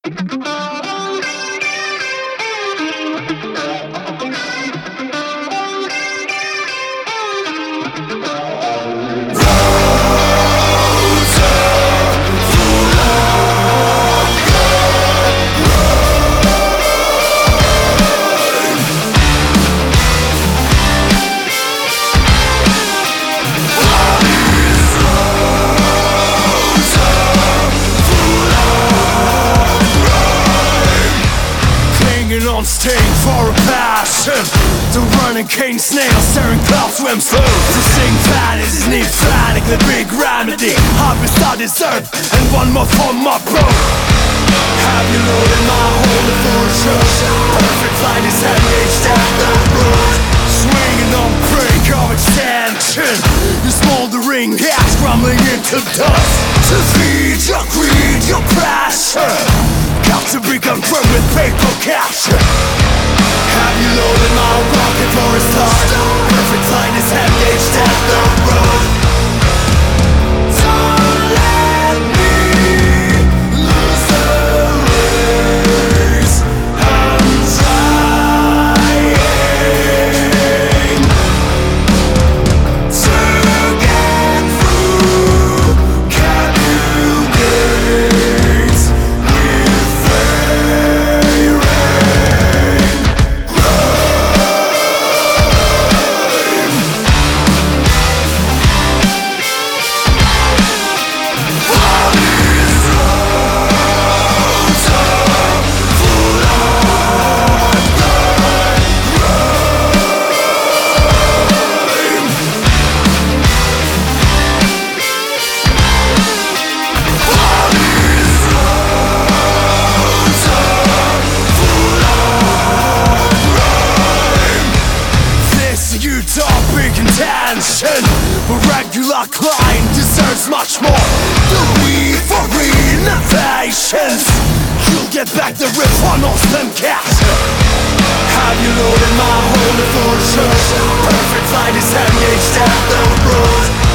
On stage for a passion. The running cane snail staring cloud swim slow. To sing fantasies need panic, the big remedy. Harvest I deserve, and one more for my bro. Have you loaded my hole for a show? Perfect line is engaged at the road. Swinging on break of extension. Your smoldering gas crumbling into dust. To feed your greed, your passion. Got to be confirmed with paper cash. Have you loaded my rocket for a start? Perfect line is engaged at the road. Don't let me lose the race. I'm trying to get through Cabu gates. But regular Klein deserves much more. The we for innovations. You'll get back the rip on all them cats. Have you loaded my hole for sure? Perfect line is engaged at the road.